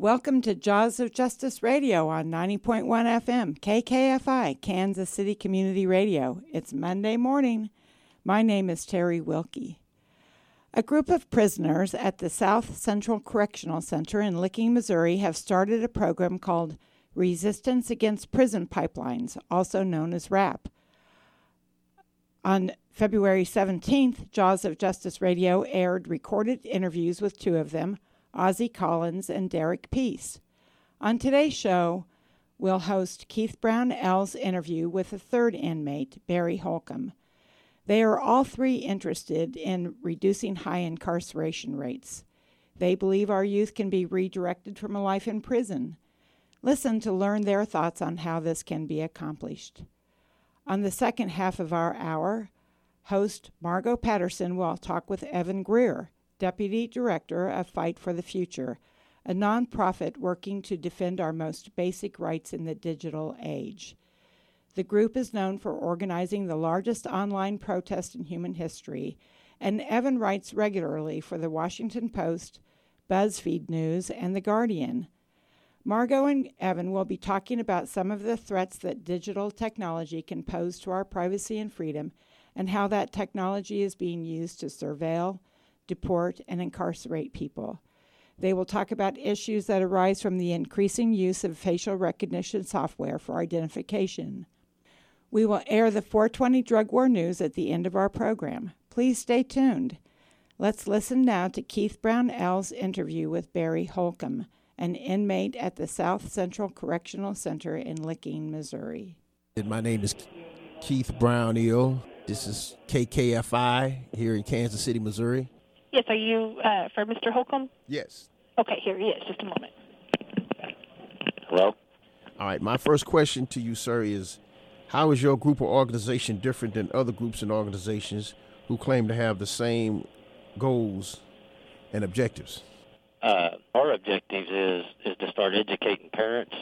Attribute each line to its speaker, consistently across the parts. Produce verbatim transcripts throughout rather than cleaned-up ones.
Speaker 1: Welcome to Jaws of Justice Radio on ninety point one F M, K K F I, Kansas City Community Radio. It's Monday morning. My name is Terry Wilkie. A group of prisoners at the South Central Correctional Center in Licking, Missouri have started a program called Resistance Against Prison Pipelines, also known as RAP. On February seventeenth, Jaws of Justice Radio aired recorded interviews with two of them, Ozzie Collins and Derek Peace. On today's show, we'll host Keith Brownell's interview with a third inmate, Barry Holcomb. They are all three interested in reducing high incarceration rates. They believe our youth can be redirected from a life in prison. Listen to learn their thoughts on how this can be accomplished. On the second half of our hour, host Margot Patterson will talk with Evan Greer, Deputy Director of Fight for the Future, a nonprofit working to defend our most basic rights in the digital age. The group is known for organizing the largest online protest in human history, and Evan writes regularly for the Washington Post, BuzzFeed News, and The Guardian. Margot and Evan will be talking about some of the threats that digital technology can pose to our privacy and freedom, and how that technology is being used to surveil, deport, and incarcerate people. They will talk about issues that arise from the increasing use of facial recognition software for identification. We will air the four twenty Drug War News at the end of our program. Please stay tuned. Let's listen now to Keith Brownell's interview with Barry Holcomb, an inmate at the South Central Correctional Center in Licking, Missouri.
Speaker 2: My name is Keith Brownell. This is K K F I here in Kansas City, Missouri.
Speaker 3: Yes, are you uh, for Mister Holcomb?
Speaker 2: Yes.
Speaker 3: Okay, here he is. Just a moment.
Speaker 4: Hello?
Speaker 2: All right, my first question to you, sir, is how is your group or organization different than other groups and organizations who claim to have the same goals and objectives?
Speaker 4: Uh, our objective is, is to start educating parents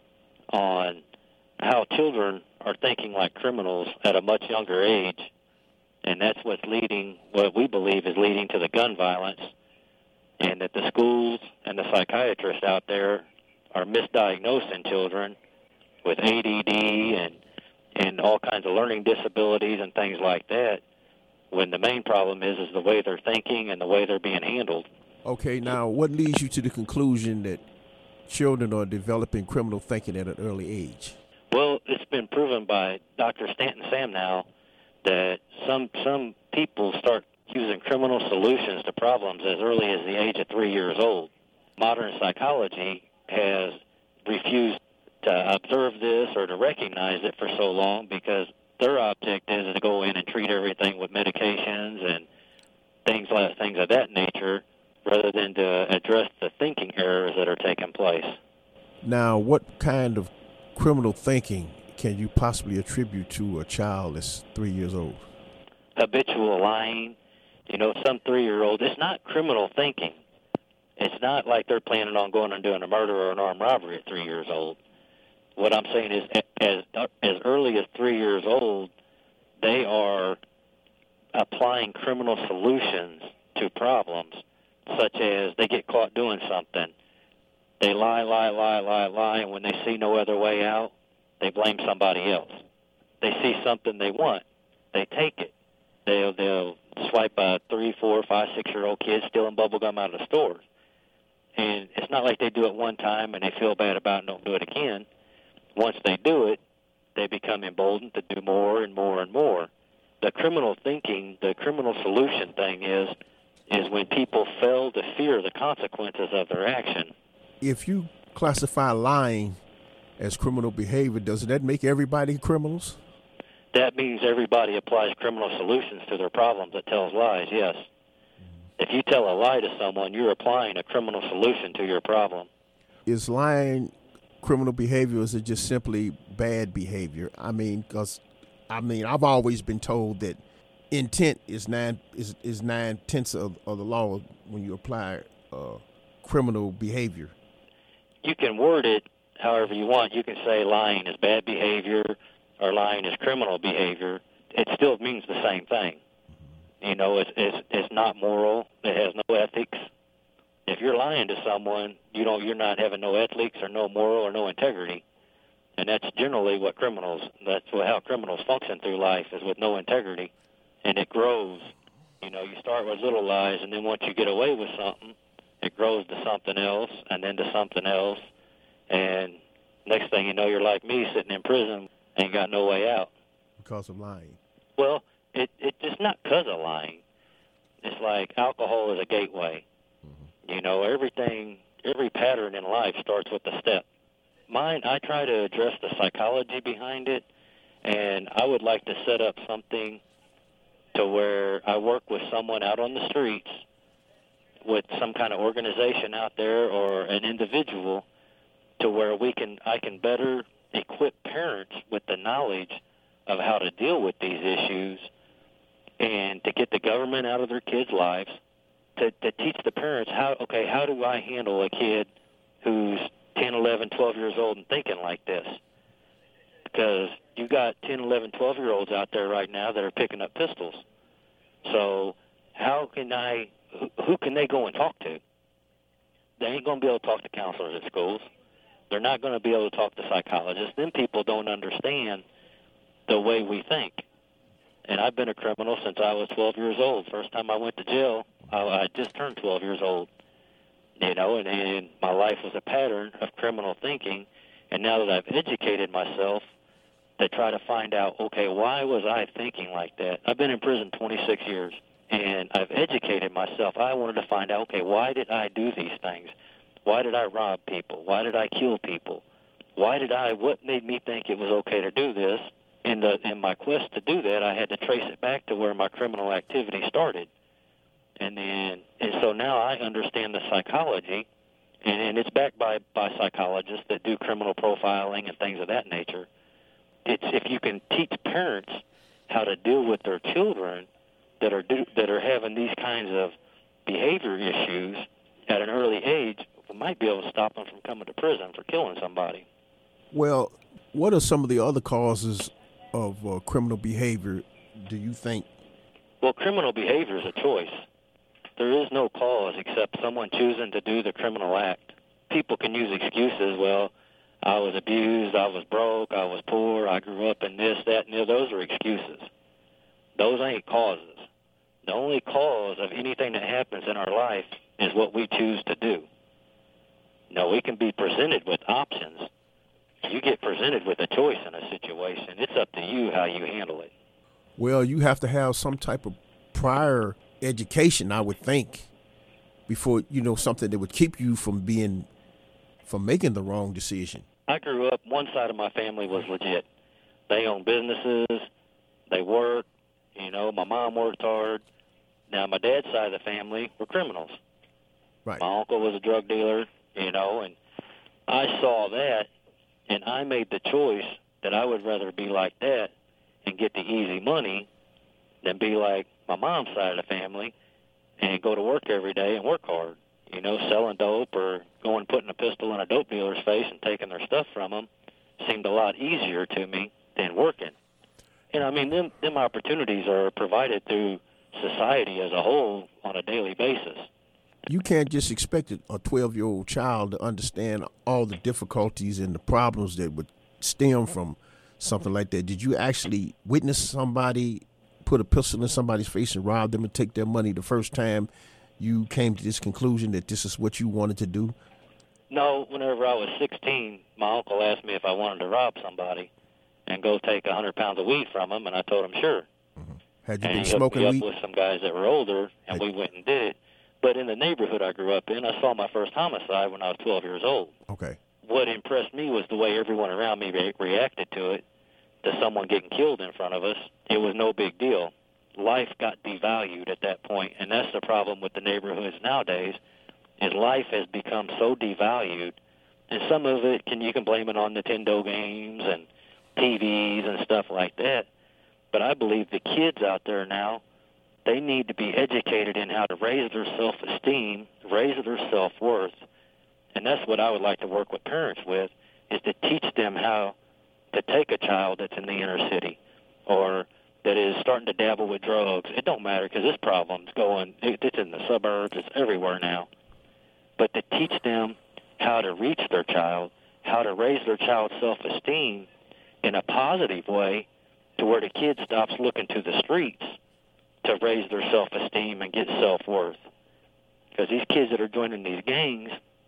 Speaker 4: on how children are thinking like criminals at a much younger age. And that's what's leading, what we believe is leading to the gun violence, and that the schools and the psychiatrists out there are misdiagnosing children with A D D and, and all kinds of learning disabilities and things like that, when the main problem is, is the way they're thinking and the way they're being handled.
Speaker 2: Okay, now what leads you to the conclusion that children are developing criminal thinking at an early age?
Speaker 4: Well, it's been proven by Doctor Stanton Samnow that some some people start using criminal solutions to problems as early as the age of three years old. Modern psychology has refused to observe this or to recognize it for so long because their object is to go in and treat everything with medications and things like things of that nature, rather than to address the thinking errors that are taking place.
Speaker 2: Now, what kind of criminal thinking can you possibly attribute to a child that's three years old?
Speaker 4: Habitual lying. You know, some three-year-old, it's not criminal thinking. It's not like they're planning on going and doing a murder or an armed robbery at three years old. What I'm saying is as, as early as three years old, they are applying criminal solutions to problems, such as they get caught doing something. They lie, lie, lie, lie, lie, and when they see no other way out, they blame somebody else. They see something they want, they take it. They'll, they'll swipe a three, four, five, six-year-old kid stealing bubble gum out of the stores. And it's not like they do it one time and they feel bad about it and don't do it again. Once they do it, they become emboldened to do more and more and more. The criminal thinking, the criminal solution thing is, is when people fail to fear the consequences of their action.
Speaker 2: If you classify lying as criminal behavior, does that make everybody criminals?
Speaker 4: That means everybody applies criminal solutions to their problems that tells lies, yes. If you tell a lie to someone, you're applying a criminal solution to your problem.
Speaker 2: Is lying criminal behavior, or is it just simply bad behavior? I mean, because, I mean, I've always been told that intent is nine is, is nine tenths of, of the law when you apply uh, criminal behavior.
Speaker 4: You can word it however you want. You can say lying is bad behavior or lying is criminal behavior. It still means the same thing. You know, it's, it's, it's not moral. It has no ethics. If you're lying to someone, you don't, you're not having no ethics or no moral or no integrity. And that's generally what criminals, that's how criminals function through life, is with no integrity. And it grows. You know, you start with little lies, and then once you get away with something, it grows to something else, and then to something else. And next thing you know, you're like me, sitting in prison, ain't got no way out.
Speaker 2: Because of lying.
Speaker 4: Well, it, it it's not because of lying. It's like alcohol is a gateway. Mm-hmm. You know, everything, every pattern in life starts with a step. Mine, I try to address the psychology behind it, and I would like to set up something to where I work with someone out on the streets, with some kind of organization out there or an individual, to where we can I can better equip parents with the knowledge of how to deal with these issues, and to get the government out of their kids' lives, to, to teach the parents how, okay, how do I handle a kid who's ten, eleven, twelve years old and thinking like this? Because you got ten, eleven, twelve-year-olds out there right now that are picking up pistols. So how can I, who can they go and talk to? They ain't going to be able to talk to counselors at schools. They're not going to be able to talk to psychologists. Then people don't understand the way we think. And I've been a criminal since I was twelve years old. First time I went to jail, I, I just turned twelve years old. You know, and, and my life was a pattern of criminal thinking. And now that I've educated myself to try to find out, okay, why was I thinking like that? I've been in prison twenty-six years, and I've educated myself. I wanted to find out, okay, why did I do these things? Why did I rob people? Why did I kill people? Why did I, what made me think it was okay to do this? In, the, in my quest to do that, I had to trace it back to where my criminal activity started. And then, and so now I understand the psychology, and, and it's backed by, by psychologists that do criminal profiling and things of that nature. It's if you can teach parents how to deal with their children that are do, that are having these kinds of behavior issues at an early age, we might be able to stop them from coming to prison for killing somebody.
Speaker 2: Well, what are some of the other causes of uh, criminal behavior, do you think?
Speaker 4: Well, criminal behavior is a choice. There is no cause except someone choosing to do the criminal act. People can use excuses. Well, I was abused, I was broke, I was poor, I grew up in this, that, and the other. Those are excuses. Those ain't causes. The only cause of anything that happens in our life is what we choose to do. Now, we can be presented with options. You get presented with a choice in a situation. It's up to you how you handle it.
Speaker 2: Well, you have to have some type of prior education, I would think, before, you know, something that would keep you from being, from making the wrong decision.
Speaker 4: I grew up, one side of my family was legit. They owned businesses, they worked, you know, my mom worked hard. Now, my dad's side of the family were criminals.
Speaker 2: Right.
Speaker 4: My uncle was a drug dealer, you know, and I saw that, and I made the choice that I would rather be like that and get the easy money than be like my mom's side of the family and go to work every day and work hard. You know, selling dope or going putting a pistol in a dope dealer's face and taking their stuff from them seemed a lot easier to me than working. And, I mean, them, them opportunities are provided through society as a whole on a daily basis.
Speaker 2: You can't just expect a twelve-year-old child to understand all the difficulties and the problems that would stem from something like that. Did you actually witness somebody put a pistol in somebody's face and rob them and take their money the first time you came to this conclusion that this is what you wanted to do?
Speaker 4: No, whenever I was sixteen, my uncle asked me if I wanted to rob somebody and go take one hundred pounds of weed from him, and I told him sure.
Speaker 2: Mm-hmm. Had you
Speaker 4: and
Speaker 2: been
Speaker 4: he
Speaker 2: smoking
Speaker 4: hooked
Speaker 2: weed?
Speaker 4: me up with some guys that were older, and Had we went and did it. But in the neighborhood I grew up in, I saw my first homicide when I was twelve years old.
Speaker 2: Okay.
Speaker 4: What impressed me was the way everyone around me re- reacted to it, to someone getting killed in front of us. It was no big deal. Life got devalued at that point, and that's the problem with the neighborhoods nowadays, is life has become so devalued, and some of it, can you can blame it on Nintendo games and T Vs and stuff like that, but I believe the kids out there now, they need to be educated in how to raise their self-esteem, raise their self-worth, and that's what I would like to work with parents with, is to teach them how to take a child that's in the inner city or that is starting to dabble with drugs. It don't matter because this problem's going, it, it's in the suburbs, it's everywhere now. but to teach them how to reach their child, how to raise their child's self-esteem in a positive way to where the kid stops looking to the streets to raise their self-esteem and get self-worth. Because these kids that are joining these gangs,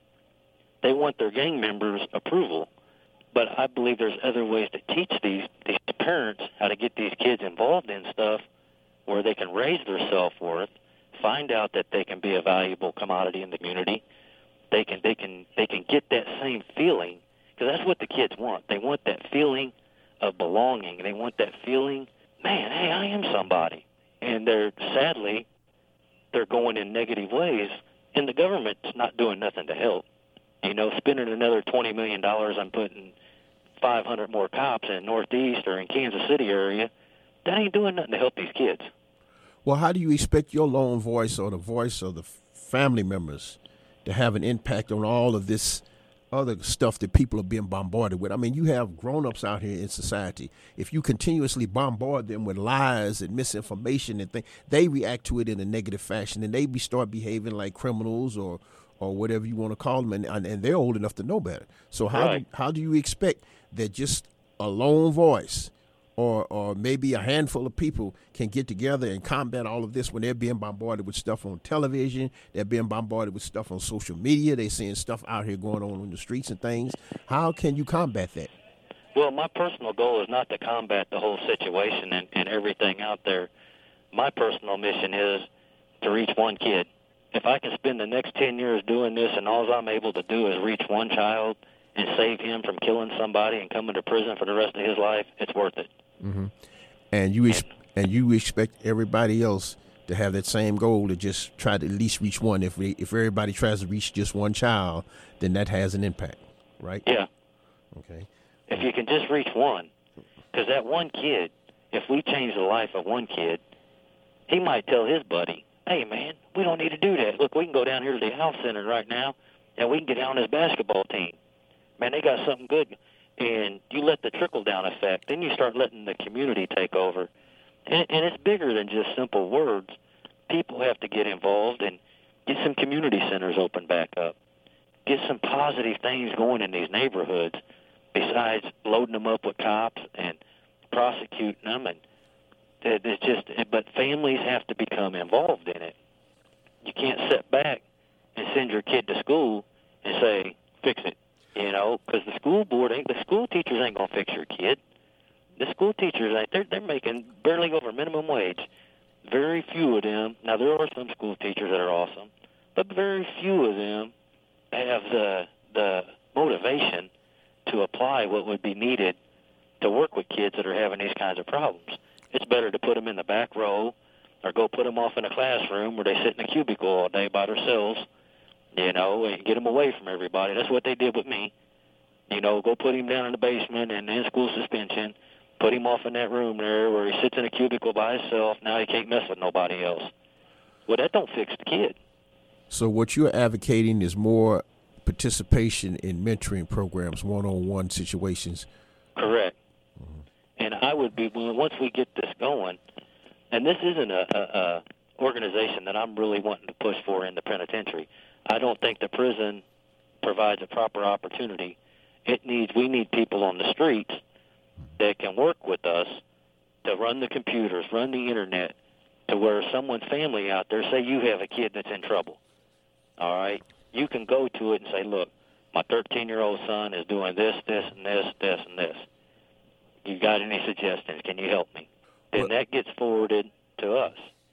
Speaker 4: they want their gang members' approval. But I believe there's other ways to teach these, these parents how to get these kids involved in stuff where they can raise their self-worth, find out that they can be a valuable commodity in the community. They can, they can, they can get that same feeling, because that's what the kids want. They want that feeling of belonging. They want that feeling, man, hey, I am somebody. And they're, sadly, they're going in negative ways, and the government's not doing nothing to help. You know, spending another twenty million dollars on putting five hundred more cops in Northeast or in Kansas City area, that ain't doing nothing to help these kids.
Speaker 2: Well, how do you expect your lone voice or the voice of the family members to have an impact on all of this other stuff that people are being bombarded with? I mean, you have grown-ups out here in society. If you continuously bombard them with lies and misinformation and things, they react to it in a negative fashion, and they be start behaving like criminals or or whatever you want to call them, and, and they're old enough to know better. So how
Speaker 4: Right.
Speaker 2: do, how do you expect that just a lone voice or or maybe a handful of people can get together and combat all of this when they're being bombarded with stuff on television, they're being bombarded with stuff on social media, they're seeing stuff out here going on in the streets and things? How can you combat that?
Speaker 4: Well, my personal goal is not to combat the whole situation and, and everything out there. My personal mission is to reach one kid. If I can spend the next ten years doing this and all I'm able to do is reach one child and save him from killing somebody and coming to prison for the rest of his life, it's worth it.
Speaker 2: Mm-hmm. And you ex- and you expect everybody else to have that same goal to just try to at least reach one. If we, if everybody tries to reach just one child, then that has an impact, right?
Speaker 4: Yeah.
Speaker 2: Okay.
Speaker 4: If you can just reach one, because that one kid, if we change the life of one kid, he might tell his buddy, hey, man, we don't need to do that. Look, we can go down here to the health center right now, and we can get on this basketball team. Man, they got something good. And you let the trickle-down effect. Then you start letting the community take over. And, and it's bigger than just simple words. People have to get involved and get some community centers open back up. Get some positive things going in these neighborhoods besides loading them up with cops and prosecuting them. And it's just, but families have to become involved in it. You can't sit back and send your kid to school and say, fix it. You know, because the school board ain't, the school teachers ain't gonna fix your kid. The school teachers ain't. They're they're making barely over minimum wage. Very few of them. Now there are some school teachers that are awesome, but very few of them have the the motivation to apply what would be needed to work with kids that are having these kinds of problems. It's better to put them in the back row, or go put them off in a classroom where they sit in a cubicle all day by themselves. You know, and get him away from everybody. That's what they did with me. You know, go put him down in the basement and in school suspension, put him off in that room there where he sits in a cubicle by himself. Now he can't mess with nobody else. Well, that don't fix the kid.
Speaker 2: So what you're advocating is more participation in mentoring programs, one-on-one situations.
Speaker 4: Correct. Mm-hmm. And I would be, once we get this going, and this isn't a, a, a organization that I'm really wanting to push for in the penitentiary. I don't think the prison provides a proper opportunity. It needs, we need people on the streets that can work with us to run the computers, run the internet, to where someone's family out there, say you have a kid that's in trouble, all right? You can go to it and say, look, my thirteen-year-old son is doing this, this, and this, this, and this. You got any suggestions? Can you help me? Then
Speaker 2: Well,
Speaker 4: that gets forwarded to us.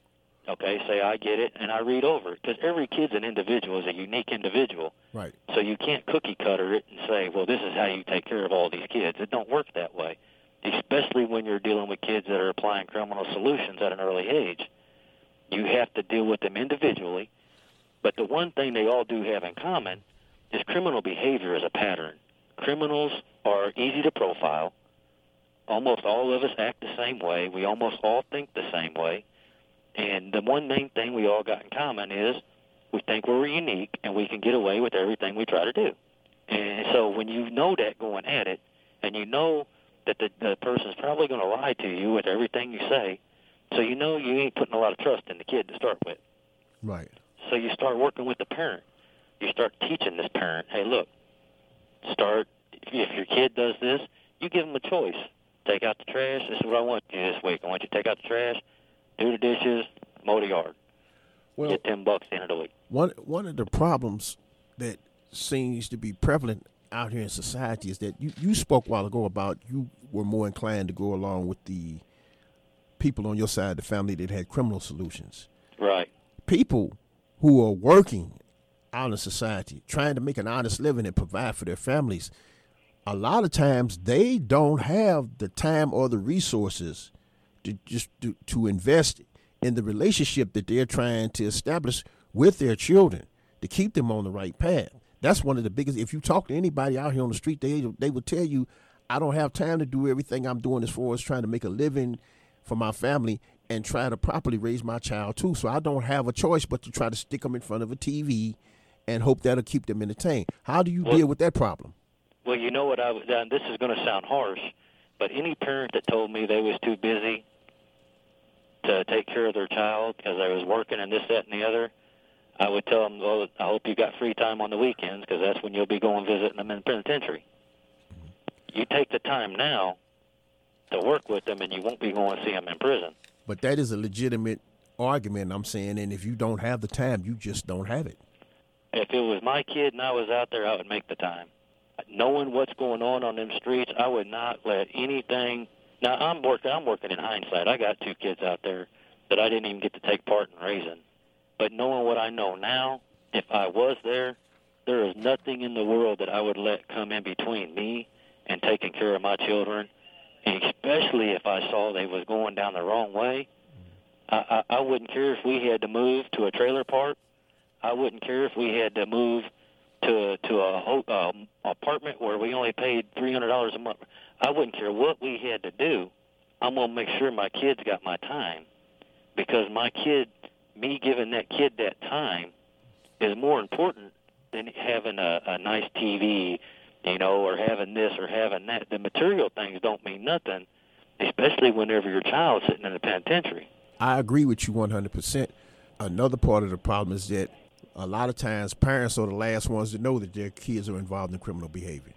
Speaker 4: Okay, say I get it, and I read over it. Because every kid's an individual, is a unique individual.
Speaker 2: Right.
Speaker 4: So you can't cookie cutter it and say, well, this is how you take care of all these kids. It don't work that way, especially when you're dealing with kids that are applying criminal solutions at an early age. You have to deal with them individually. But the one thing they all do have in common is criminal behavior is a pattern. Criminals are easy to profile. Almost all of us act the same way. We almost all think the same way. And the one main thing we all got in common is we think we're unique and we can get away with everything we try to do. And so when you know that going at it, and you know that the, the person's probably going to lie to you with everything you say, so you know you ain't putting a lot of trust in the kid to start with.
Speaker 2: Right.
Speaker 4: So you start working with the parent. you start teaching this parent, hey, look, start, if your kid does this, you give them a choice. Take out the trash. This is what I want you this week. I want you to take out the trash, do the dishes, mow the yard.
Speaker 2: Well,
Speaker 4: Get ten bucks the end of the week.
Speaker 2: One one of the problems that seems to be prevalent out here in society is that you, you spoke a while ago about you were more inclined to go along with the people on your side of the family that had criminal solutions.
Speaker 4: Right.
Speaker 2: People who are working out in society, trying to make an honest living and provide for their families, a lot of times they don't have the time or the resources to just to, to invest in the relationship that they're trying to establish with their children to keep them on the right path. That's one of the biggest. If you talk to anybody out here on the street, they they will tell you, I don't have time to do everything I'm doing as far as trying to make a living for my family and try to properly raise my child too. So I don't have a choice but to try to stick them in front of a T V and hope that'll keep them entertained. How do you well, deal with that problem?
Speaker 4: Well, you know what I was, and this is going to sound harsh, but any parent that told me they was too busy to take care of their child because they was working and this, that, and the other, I would tell them, well, I hope you got free time on the weekends because that's when you'll be going visiting them in the penitentiary. You take the time now to work with them and you won't be going to see them in prison.
Speaker 2: But that is a legitimate argument, I'm saying, and if you don't have the time, you just don't have it.
Speaker 4: If it was my kid and I was out there, I would make the time. Knowing what's going on on them streets, I would not let anything. Now I'm working. I'm working in hindsight. I got two kids out there that I didn't even get to take part in raising. But knowing what I know now, if I was there, there is nothing in the world that I would let come in between me and taking care of my children. And especially if I saw they was going down the wrong way, I, I, I wouldn't care if we had to move to a trailer park. I wouldn't care if we had to move to to a ho- um, apartment where we only paid three hundred dollars a month. I wouldn't care what we had to do. I'm going to make sure my kids got my time because my kid, me giving that kid that time is more important than having a, a nice T V, you know, or having this or having that. The material things don't mean nothing, especially whenever your child's sitting in the penitentiary.
Speaker 2: I agree with you one hundred percent. Another part of the problem is that a lot of times parents are the last ones to know that their kids are involved in criminal behavior.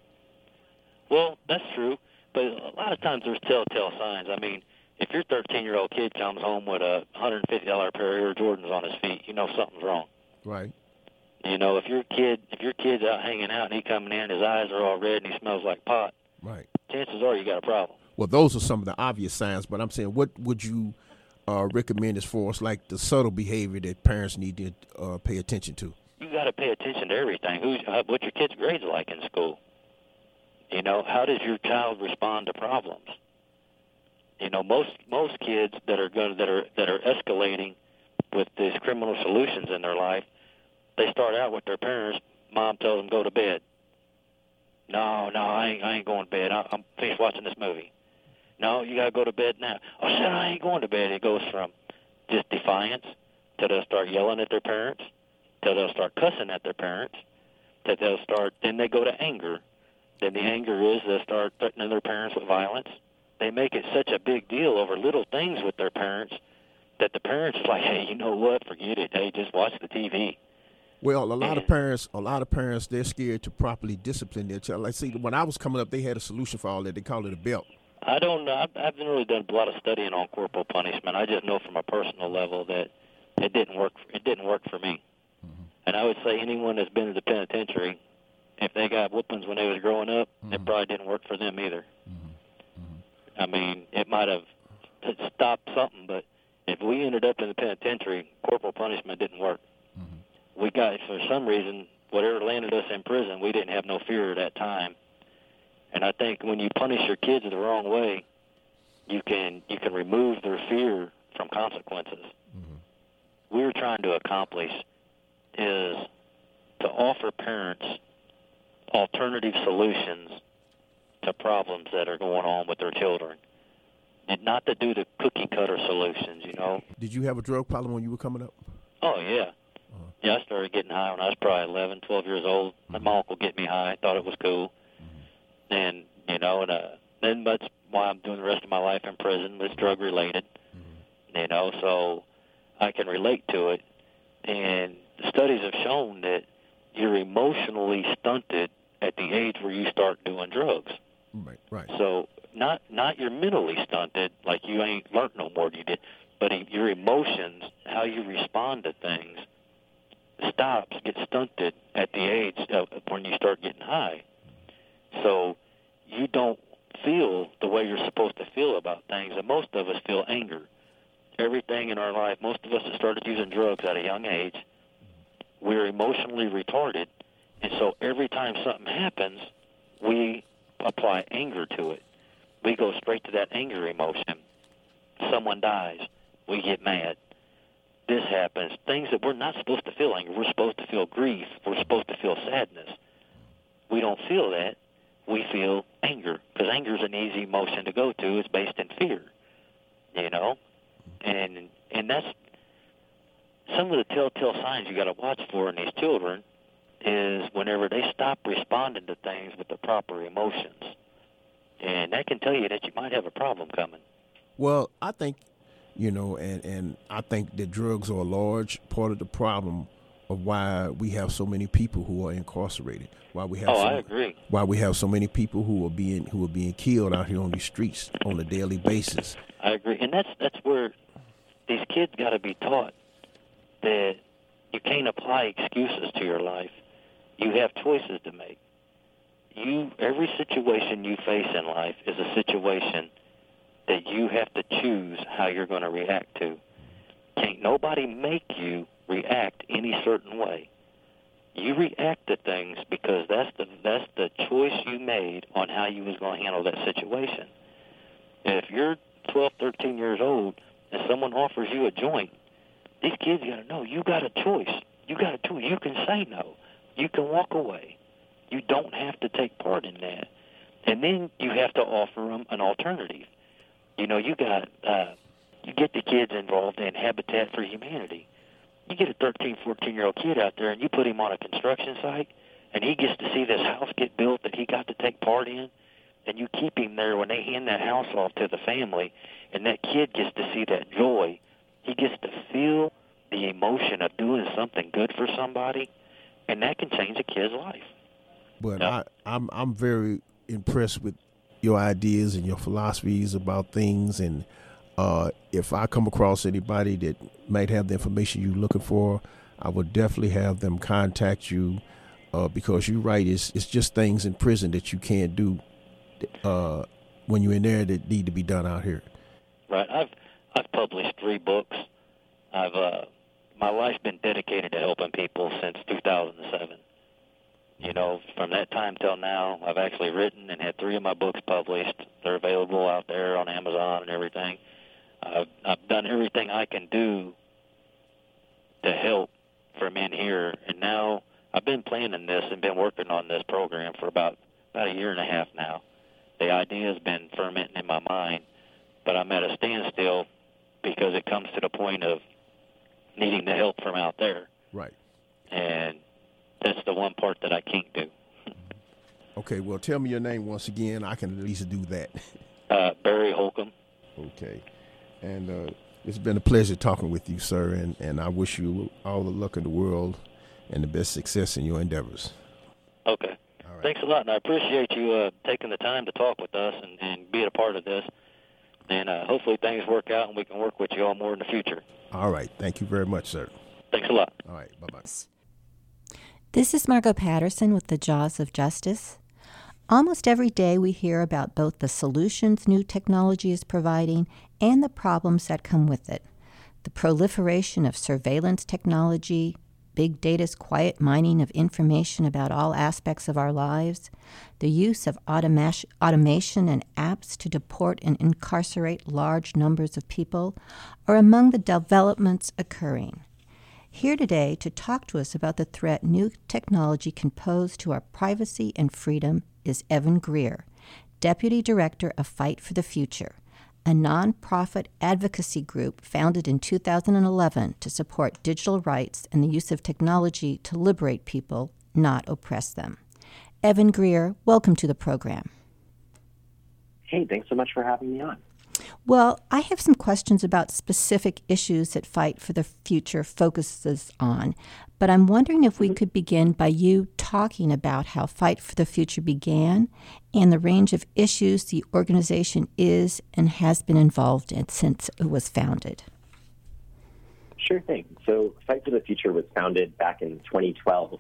Speaker 4: Well, that's true, but a lot of times there's telltale signs. I mean, if your thirteen-year-old kid comes home with a one hundred fifty dollars pair of Air Jordans on his feet, you know something's wrong.
Speaker 2: Right.
Speaker 4: You know, if your kid, if your kid's out hanging out and he coming in, his eyes are all red and he smells like pot,
Speaker 2: right,
Speaker 4: chances are you got a problem.
Speaker 2: Well, those are some of the obvious signs, but I'm saying, what would you uh, recommend as far as like the subtle behavior that parents need to uh, pay attention to?
Speaker 4: You got to pay attention to everything. Who's, uh, what your kid's grades like in school? You know, how does your child respond to problems? You know, most most kids that are going that are that are escalating with these criminal solutions in their life, they start out with their parents. Mom tells them go to bed. No, no, I ain't, I ain't going to bed. I, I'm finished watching this movie. No, you got to go to bed now. Oh, shit, I ain't going to bed. It goes from just defiance till they'll start yelling at their parents, till they'll start cussing at their parents, till they'll start, then they go to anger. Then the anger is they'll start threatening their parents with violence. They make it such a big deal over little things with their parents that the parents are like, hey, you know what, forget it. Hey, just watch the T V.
Speaker 2: Well, a lot
Speaker 4: and,
Speaker 2: of parents, a lot of parents, they're scared to properly discipline their child. Like, see, when I was coming up, they had a solution for all that. They call it a belt.
Speaker 4: I don't know. I haven't really done a lot of studying on corporal punishment. I just know from a personal level that it didn't work. It didn't work for me. Mm-hmm. And I would say anyone that's been to the penitentiary, if they got whoopings when they was growing up, mm-hmm. it probably didn't work for them either. Mm-hmm. Mm-hmm. I mean, it might have stopped something, but if we ended up in the penitentiary, corporal punishment didn't work. Mm-hmm. We got, for some reason, whatever landed us in prison, we didn't have no fear at that time. And I think when you punish your kids the wrong way, you can you can remove their fear from consequences. Mm-hmm. What we're trying to accomplish is to offer parents alternative solutions to problems that are going on with their children, and not to do the cookie-cutter solutions, you know.
Speaker 2: Did you have a drug problem when you were coming up?
Speaker 4: Oh, yeah. Uh-huh. Yeah, I started getting high when I was probably eleven, twelve years old. Mm-hmm. My uncle get me high, thought it was cool. And, you know, and uh, then that's why I'm doing the rest of my life in prison. It's drug-related, mm-hmm. you know, so I can relate to it. And the studies have shown that you're emotionally stunted at the age where you start doing drugs.
Speaker 2: Right, right.
Speaker 4: So not not you're mentally stunted, like you ain't learned no more than you did, but your emotions, how you respond to things, stops, get stunted at the age of when you start getting high. So you don't feel the way you're supposed to feel about things, and most of us feel anger. Everything in our life, most of us have started using drugs at a young age. We're emotionally retarded, and so every time something happens, we apply anger to it. We go straight to that anger emotion. Someone dies, we get mad. This happens. Things that we're not supposed to feel anger. We're supposed to feel grief. We're supposed to feel sadness. We don't feel that. We feel anger, because anger is an easy emotion to go to. It's based in fear, you know? And and that's some of the telltale signs you got to watch for in these children is whenever they stop responding to things with the proper emotions. And that can tell you that you might have a problem coming.
Speaker 2: Well, I think, you know, and, and I think that drugs are a large part of the problem of why we have so many people who are incarcerated. Why we have
Speaker 4: oh,
Speaker 2: so,
Speaker 4: I agree.
Speaker 2: Why we have so many people who are being who are being killed out here on these streets on a daily basis.
Speaker 4: I agree, and that's that's where these kids got to be taught that you can't apply excuses to your life. You have choices to make. You every situation you face in life is a situation that you have to choose how you're going to react to. Can't nobody make you react any certain way. You react to things because that's the that's the choice you made on how you was going to handle that situation. And if you're twelve, thirteen years old and someone offers you a joint, these kids got to know you got a choice. You got a choice. You can say no. You can walk away. You don't have to take part in that. And then you have to offer them an alternative. You know, you got uh, you get the kids involved in Habitat for Humanity. You get a thirteen, fourteen-year-old kid out there and you put him on a construction site and he gets to see this house get built that he got to take part in, and you keep him there when they hand that house off to the family, and that kid gets to see that joy. He gets to feel the emotion of doing something good for somebody, and that can change a kid's life.
Speaker 2: But
Speaker 4: Yeah.
Speaker 2: I, I'm I'm very impressed with your ideas and your philosophies about things, and uh, if I come across anybody that might have the information you're looking for, I would definitely have them contact you, uh, because you're right. It's it's just things in prison that you can't do uh, when you're in there that need to be done out here.
Speaker 4: Right. I've I've published three books. I've uh, my life's been dedicated to helping people since two thousand seven. You know, from that time till now, I've actually written and had three of my books published. They're available out there on Amazon and everything. I've, I've done everything I can do to help for men here, and now I've been planning this and been working on this program for about, about a year and a half now. The idea has been fermenting in my mind, but I'm at a standstill because it comes to the point of needing the help from out there.
Speaker 2: Right.
Speaker 4: And that's the one part that I can't do.
Speaker 2: Okay, well, tell me your name once again. I can at least do that.
Speaker 4: Uh, Barry Holcomb.
Speaker 2: Okay. And uh, it's been a pleasure talking with you, sir, and, and I wish you all the luck in the world and the best success in your endeavors.
Speaker 4: Okay.
Speaker 2: All right.
Speaker 4: Thanks a lot, and I appreciate you uh, taking the time to talk with us and, and being a part of this. And uh, hopefully things work out and we can work with you all more in the future.
Speaker 2: All right. Thank you very much, sir.
Speaker 4: Thanks a lot.
Speaker 2: All right. Bye-bye.
Speaker 5: This is Margot Patterson with the Jaws of Justice. Almost every day we hear about both the solutions new technology is providing and the problems that come with it. The proliferation of surveillance technology, big data's quiet mining of information about all aspects of our lives, the use of automa- automation and apps to deport and incarcerate large numbers of people are among the developments occurring. Here today to talk to us about the threat new technology can pose to our privacy and freedom is Evan Greer, Deputy Director of Fight for the Future, a nonprofit advocacy group founded in two thousand eleven to support digital rights and the use of technology to liberate people, not oppress them. Evan Greer, welcome to the program.
Speaker 6: Hey, thanks so much for having me on.
Speaker 5: Well, I have some questions about specific issues that Fight for the Future focuses on, but I'm wondering if we could begin by you talking about how Fight for the Future began and the range of issues the organization is and has been involved in since it was founded.
Speaker 6: Sure thing. So Fight for the Future was founded back in twenty twelve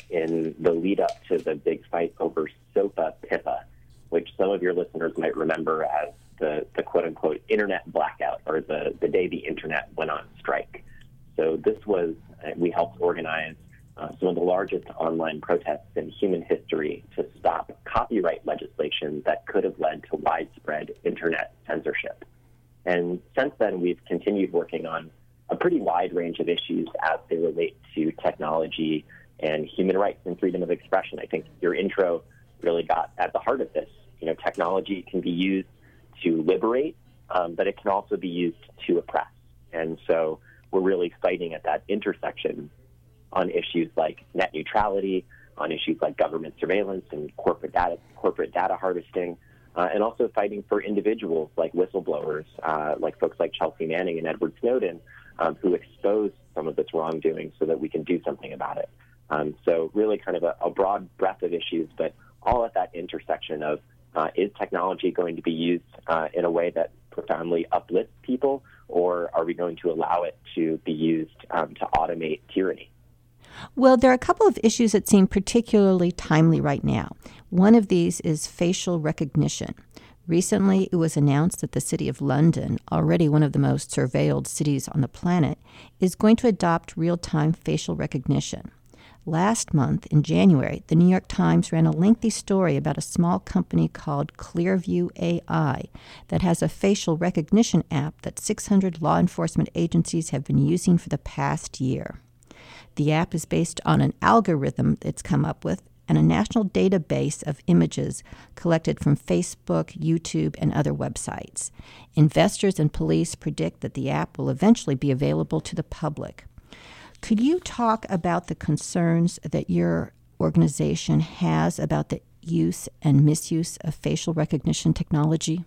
Speaker 6: in the lead up to the big fight over SOPA PIPA, which some of your listeners might remember as the, the quote-unquote internet blackout, or the, the day the internet went on strike. So this was, we helped organize uh, some of the largest online protests in human history to stop copyright legislation that could have led to widespread internet censorship. And since then, we've continued working on a pretty wide range of issues as they relate to technology and human rights and freedom of expression. I think your intro really got at the heart of this. You know, technology can be used to liberate, um, but it can also be used to oppress. And so we're really fighting at that intersection on issues like net neutrality, on issues like government surveillance and corporate data, corporate data harvesting, uh, and also fighting for individuals like whistleblowers, uh, like folks like Chelsea Manning and Edward Snowden, um, who expose some of this wrongdoing so that we can do something about it. Um, so really kind of a, a broad breadth of issues, but all at that intersection of uh, is technology going to be used uh, in a way that profoundly uplifts people, or are we going to allow it to be used um, to automate tyranny?
Speaker 5: Well, there are a couple of issues that seem particularly timely right now. One of these is facial recognition. Recently, it was announced that the city of London, already one of the most surveilled cities on the planet, is going to adopt real-time facial recognition. Last month, in January, the New York Times ran a lengthy story about a small company called Clearview A I that has a facial recognition app that six hundred law enforcement agencies have been using for the past year. The app is based on an algorithm it's come up with and a national database of images collected from Facebook, YouTube, and other websites. Investors and police predict that the app will eventually be available to the public. Could you talk about the concerns that your organization has about the use and misuse of facial recognition technology?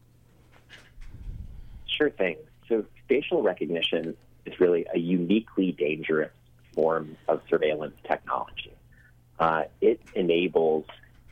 Speaker 6: Sure thing. So facial recognition is really a uniquely dangerous form of surveillance technology. Uh, it enables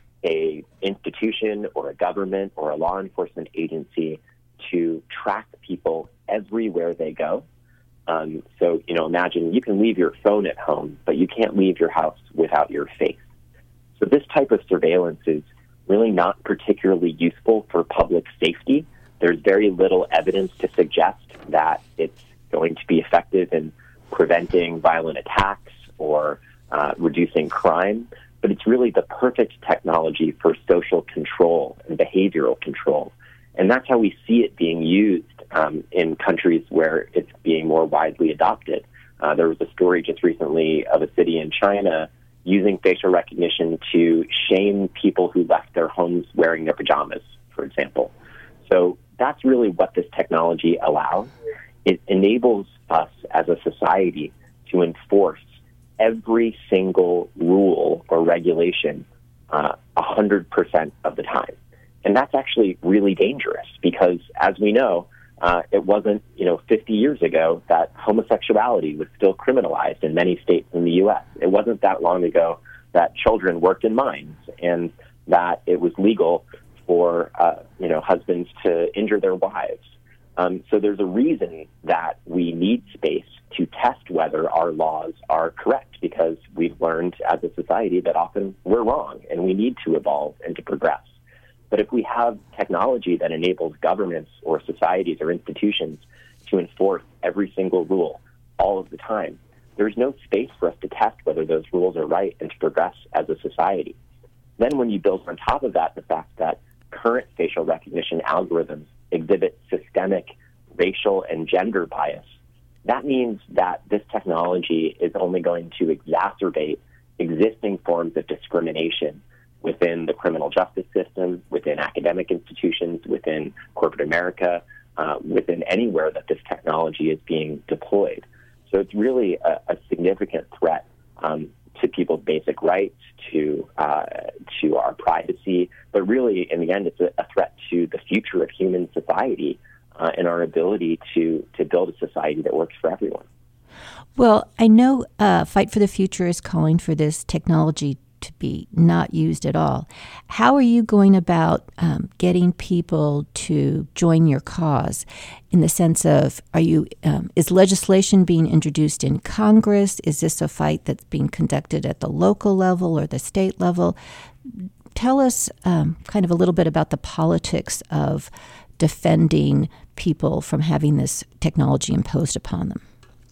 Speaker 6: a institution or a government or a law enforcement agency to track people everywhere they go. Um, so, you know, imagine you can leave your phone at home, but you can't leave your house without your face. So this type of surveillance is really not particularly useful for public safety. There's very little evidence to suggest that it's going to be effective in preventing violent attacks or uh, reducing crime, but it's really the perfect technology for social control and behavioral control. And that's how we see it being used um, in countries where it's being more widely adopted. Uh, there was a story just recently of a city in China using facial recognition to shame people who left their homes wearing their pajamas, for example. So that's really what this technology allows. It enables us as a society to enforce every single rule or regulation uh, one hundred percent of the time. And that's actually really dangerous because, as we know, uh, it wasn't, you know, fifty years ago that homosexuality was still criminalized in many states in the U S. It wasn't that long ago that children worked in mines and that it was legal for, uh, you know, husbands to injure their wives. Um, so there's a reason that we need space to test whether our laws are correct, because we've learned as a society that often we're wrong and we need to evolve and to progress. But if we have technology that enables governments or societies or institutions to enforce every single rule all of the time, there's no space for us to test whether those rules are right and to progress as a society. Then when you build on top of that the fact that current facial recognition algorithms exhibit systemic racial and gender bias, that means that this technology is only going to exacerbate existing forms of discrimination within the criminal justice system, within academic institutions, within corporate America, uh, within anywhere that this technology is being deployed. So it's really a, a significant threat um, to people's basic rights, to uh, to our privacy, but really, in the end, it's a, a threat to the future of human society uh, and our ability to to build a society that works for everyone.
Speaker 5: Well, I know uh, Fight for the Future is calling for this technology to be not used at all. How are you going about um, getting people to join your cause? In the sense of, are you um, is legislation being introduced in Congress? Is this a fight that's being conducted at the local level or the state level? Tell us um, kind of a little bit about the politics of defending people from having this technology imposed upon them.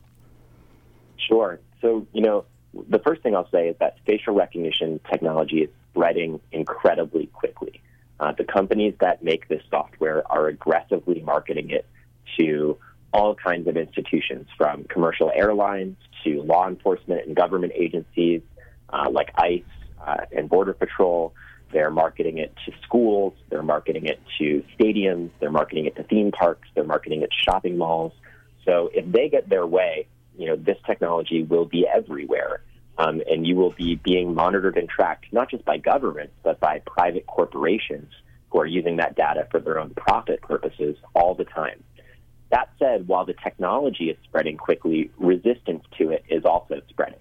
Speaker 6: Sure. So, you know, the first thing I'll say is that facial recognition technology is spreading incredibly quickly. Uh, the companies that make this software are aggressively marketing it to all kinds of institutions, from commercial airlines to law enforcement and government agencies uh, like ICE uh, and Border Patrol. They're marketing it to schools. They're marketing it to stadiums. They're marketing it to theme parks. They're marketing it to shopping malls. So if they get their way, you know, this technology will be everywhere, um, and you will be being monitored and tracked, not just by governments, but by private corporations who are using that data for their own profit purposes all the time. That said, while the technology is spreading quickly, resistance to it is also spreading.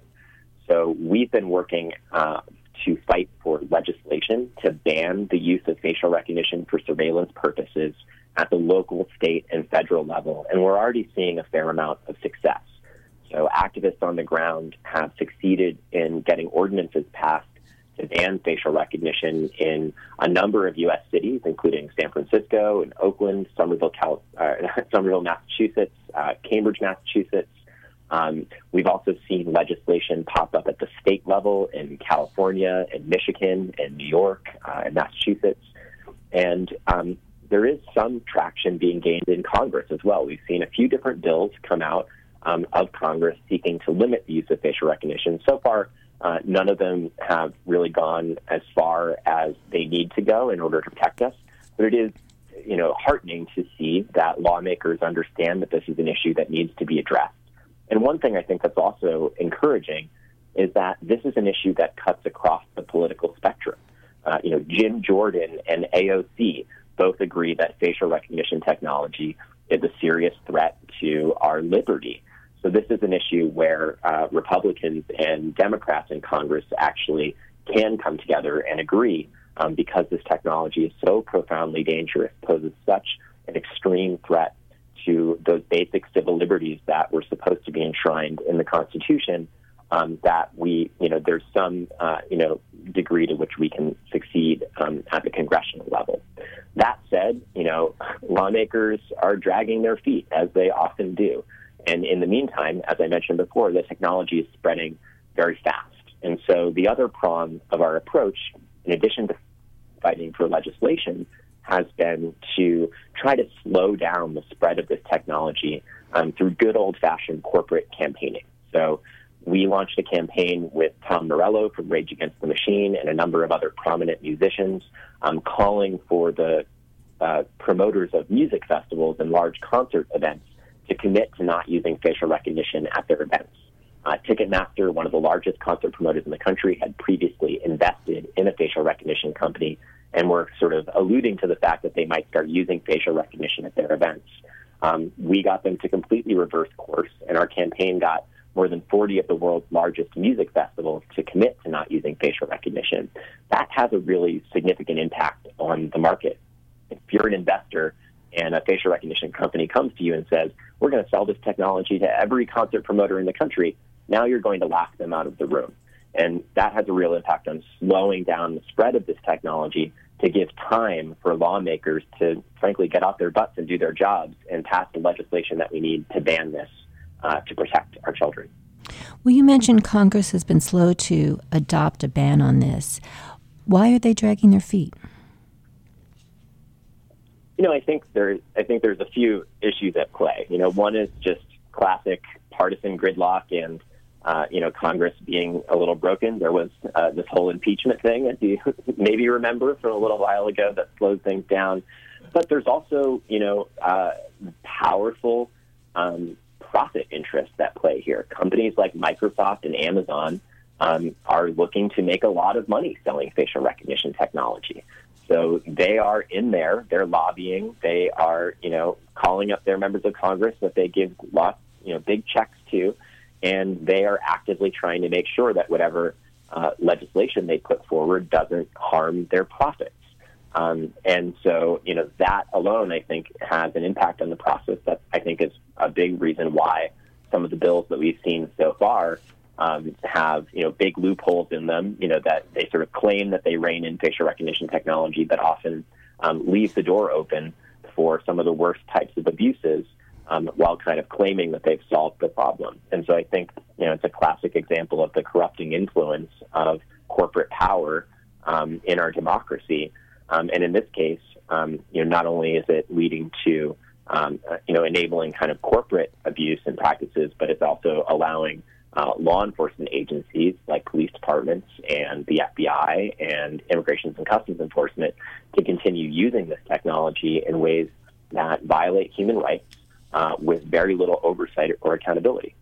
Speaker 6: So we've been working uh, to fight for legislation to ban the use of facial recognition for surveillance purposes at the local, state, and federal level, and we're already seeing a fair amount of success. So activists on the ground have succeeded in getting ordinances passed to ban facial recognition in a number of U S cities, including San Francisco and Oakland, Somerville, Cal- uh, Somerville Massachusetts, uh, Cambridge, Massachusetts. Um, we've also seen legislation pop up at the state level in California and Michigan and New York uh, and Massachusetts. And um, there is some traction being gained in Congress as well. We've seen a few different bills come out Um, of Congress seeking to limit the use of facial recognition. So far, uh, none of them have really gone as far as they need to go in order to protect us. But it is, you know, heartening to see that lawmakers understand that this is an issue that needs to be addressed. And one thing I think that's also encouraging is that this is an issue that cuts across the political spectrum. Uh, you know, Jim Jordan and A O C both agree that facial recognition technology is a serious threat to our liberty. So this is an issue where uh, Republicans and Democrats in Congress actually can come together and agree um, because this technology is so profoundly dangerous, poses such an extreme threat to those basic civil liberties that were supposed to be enshrined in the Constitution, um, that we, you know, there's some, uh, you know, degree to which we can succeed um, at the congressional level. That said, you know, lawmakers are dragging their feet, as they often do. And in the meantime, as I mentioned before, the technology is spreading very fast. And so the other prong of our approach, in addition to fighting for legislation, has been to try to slow down the spread of this technology um, through good old-fashioned corporate campaigning. So we launched a campaign with Tom Morello from Rage Against the Machine and a number of other prominent musicians um, calling for the uh, promoters of music festivals and large concert events to commit to not using facial recognition at their events. Uh, Ticketmaster, one of the largest concert promoters in the country, had previously invested in a facial recognition company and were sort of alluding to the fact that they might start using facial recognition at their events. Um, we got them to completely reverse course, and our campaign got more than forty of the world's largest music festivals to commit to not using facial recognition. That has a really significant impact on the market. If you're an investor and a facial recognition company comes to you and says, we're going to sell this technology to every concert promoter in the country, now you're going to laugh them out of the room. And that has a real impact on slowing down the spread of this technology to give time for lawmakers to, frankly, get off their butts and do their jobs and pass the legislation that we need to ban this uh, to protect our children.
Speaker 5: Well, you mentioned Congress has been slow to adopt a ban on this. Why are they dragging their feet?
Speaker 6: You know, I think there's I think there's a few issues at play. You know, one is just classic partisan gridlock and, uh, you know, Congress being a little broken. There was uh, this whole impeachment thing, as you maybe remember from a little while ago, that slowed things down. But there's also, you know, uh, powerful um, profit interests at play here. Companies like Microsoft and Amazon um, are looking to make a lot of money selling facial recognition technology. So they are in there, they're lobbying, they are, you know, calling up their members of Congress that they give lots, you know, big checks to, and they are actively trying to make sure that whatever uh, legislation they put forward doesn't harm their profits. Um, and so, you know, that alone, I think, has an impact on the process. That I think is a big reason why some of the bills that we've seen so far Um, have, you know, big loopholes in them, you know, that they sort of claim that they rein in facial recognition technology, but often um, leave the door open for some of the worst types of abuses um, while kind of claiming that they've solved the problem. And so I think, you know, it's a classic example of the corrupting influence of corporate power um, in our democracy. Um, and in this case, um, you know, not only is it leading to, um, you know, enabling kind of corporate abuse and practices, but it's also allowing Uh, law enforcement agencies like police departments and the F B I and Immigration and Customs Enforcement to continue using this technology in ways that violate human rights uh, with very little oversight or accountability.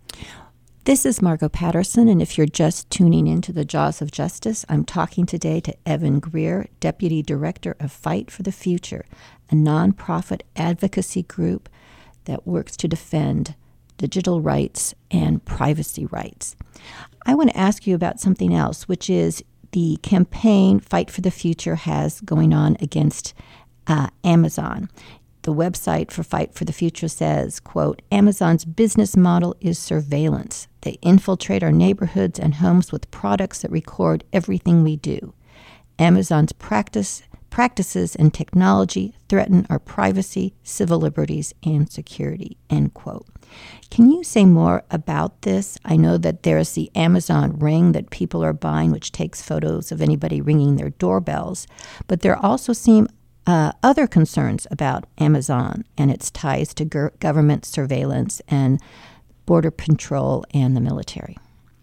Speaker 5: This is Margot Patterson, and if you're just tuning into the Jaws of Justice, I'm talking today to Evan Greer, Deputy Director of Fight for the Future, a nonprofit advocacy group that works to defend digital rights and privacy rights. I want to ask you about something else, which is the campaign Fight for the Future has going on against uh, Amazon. The website for Fight for the Future says, quote, Amazon's business model is surveillance. They infiltrate our neighborhoods and homes with products that record everything we do. Amazon's practice practices and technology threaten our privacy, civil liberties, and security, end quote. Can you say more about this? I know that there's the Amazon Ring that people are buying, which takes photos of anybody ringing their doorbells, but there also seem uh, other concerns about Amazon and its ties to g- government surveillance and border control and the military.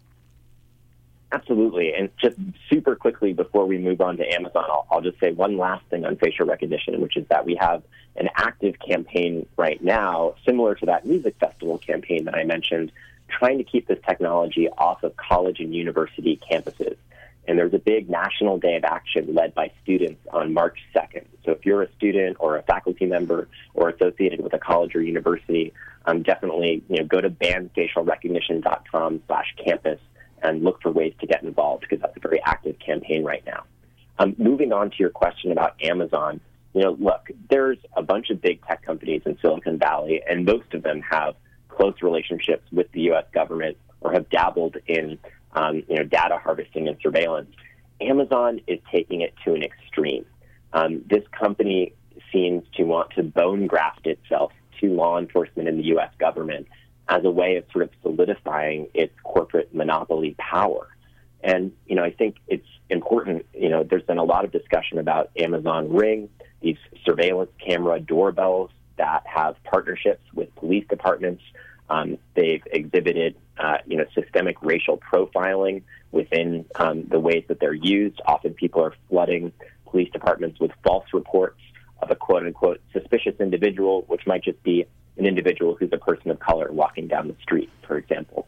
Speaker 6: Absolutely. And just super quickly before we move on to Amazon, I'll, I'll just say one last thing on facial recognition, which is that we have an active campaign right now, similar to that music festival campaign that I mentioned, trying to keep this technology off of college and university campuses. And there's a big national day of action led by students on March second. So if you're a student or a faculty member or associated with a college or university, um, definitely you know go to ban facial recognition dot com slash campus and look for ways to get involved, because that's a very active campaign right now. Um, moving on to your question about Amazon, you know, look, there's a bunch of big tech companies in Silicon Valley, and most of them have close relationships with the U S government or have dabbled in, um, you know, data harvesting and surveillance. Amazon is taking it to an extreme. Um, this company seems to want to bone graft itself to law enforcement in the U S government as a way of sort of solidifying its corporate monopoly power. And, you know, I think it's important, you know, there's been a lot of discussion about Amazon Ring, these surveillance camera doorbells that have partnerships with police departments. Um, they've exhibited, uh, you know, systemic racial profiling within um, the ways that they're used. Often people are flooding police departments with false reports of a quote-unquote suspicious individual, which might just be an individual who's a person of color walking down the street, for example.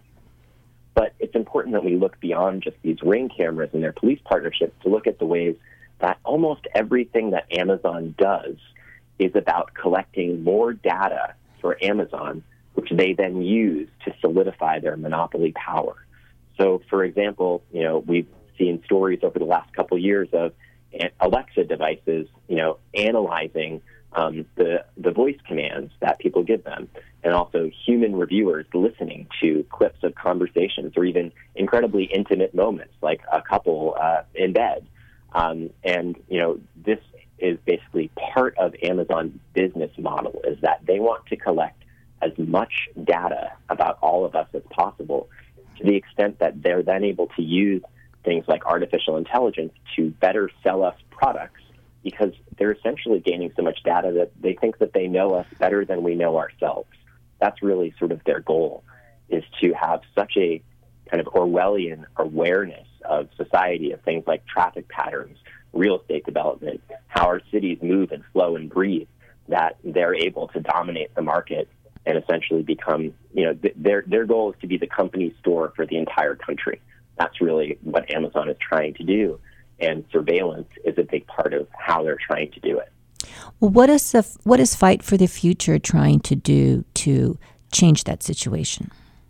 Speaker 6: But it's important that we look beyond just these Ring cameras and their police partnerships to look at the ways that almost everything that Amazon does is about collecting more data for Amazon, which they then use to solidify their monopoly power. So, for example, you know, we've seen stories over the last couple of years of Alexa devices, you know, analyzing um, the the voice commands that people give them, and also human reviewers listening to clips of conversations or even incredibly intimate moments, like a couple uh, in bed. Um, and, you know, this is basically part of Amazon's business model, is that they want to collect as much data about all of us as possible, to the extent that they're then able to use things like artificial intelligence to better sell us products, because they're essentially gaining so much data that they think that they know us better than we know ourselves. That's really sort of their goal, is to have such a kind of Orwellian awareness of society, of things like traffic patterns, real estate development, how our cities move and flow and breathe, that they're able to dominate the market and essentially become, you know, th- their their goal is to be the company store for the entire country. That's really what Amazon is trying to do, and surveillance is a big part of how they're trying to do it.
Speaker 5: Well, what is the what is Fight for the Future trying to do to change that situation?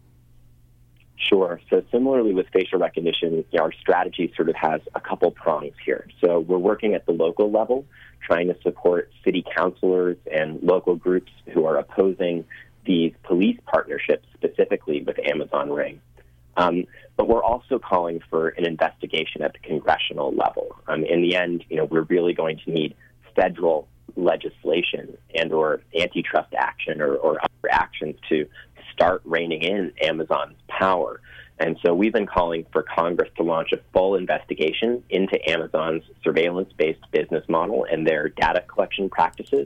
Speaker 6: Sure. So similarly with facial recognition, our strategy sort of has a couple prongs here. So we're working at the local level, trying to support city councilors and local groups who are opposing these police partnerships, specifically with Amazon Ring. Um, but we're also calling for an investigation at the congressional level. Um, in the end, you know, we're really going to need federal legislation and or antitrust action or, or other actions to start reining in Amazon's power. And so we've been calling for Congress to launch a full investigation into Amazon's surveillance-based business model and their data collection practices.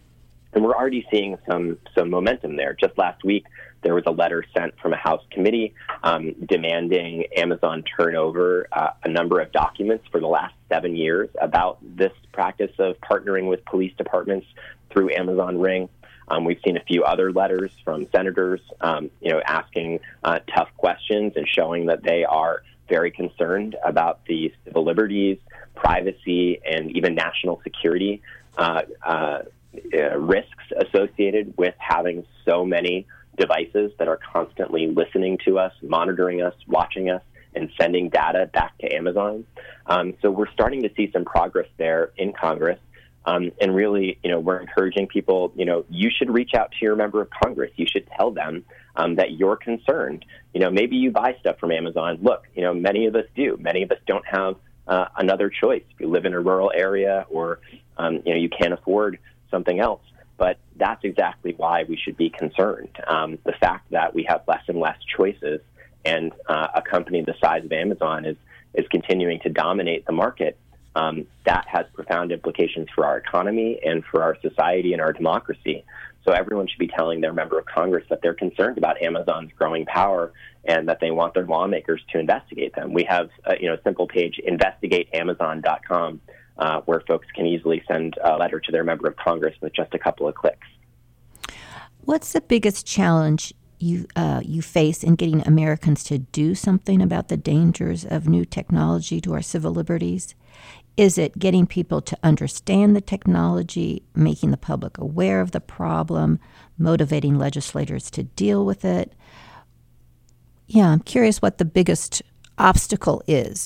Speaker 6: And we're already seeing some some momentum there. Just last week, there was a letter sent from a House committee um, demanding Amazon turn over uh, a number of documents for the last seven years about this practice of partnering with police departments through Amazon Ring. Um, we've seen a few other letters from senators, um, you know, asking uh, tough questions and showing that they are very concerned about the civil liberties, privacy, and even national security uh, uh, uh, risks associated with having so many devices that are constantly listening to us, monitoring us, watching us, and sending data back to Amazon. Um, so we're starting to see some progress there in Congress. Um, and really, you know, we're encouraging people, you know, you should reach out to your member of Congress. You should tell them um, that you're concerned. You know, maybe you buy stuff from Amazon. Look, you know, many of us do. Many of us don't have uh, another choice. If you live in a rural area or, um, you know, you can't afford something else. But that's exactly why we should be concerned. Um, the fact that we have less and less choices and uh, a company the size of Amazon is, is continuing to dominate the market. Um, that has profound implications for our economy and for our society and our democracy. So everyone should be telling their member of Congress that they're concerned about Amazon's growing power and that they want their lawmakers to investigate them. We have a, you know, a simple page, investigate amazon dot com, uh, where folks can easily send a letter to their member of Congress with just a couple of clicks.
Speaker 5: What's the biggest challenge you uh, you face in getting Americans to do something about the dangers of new technology to our civil liberties? Is it getting people to understand the technology, making the public aware of the problem, motivating legislators to deal with it? Yeah, I'm curious what the biggest obstacle is.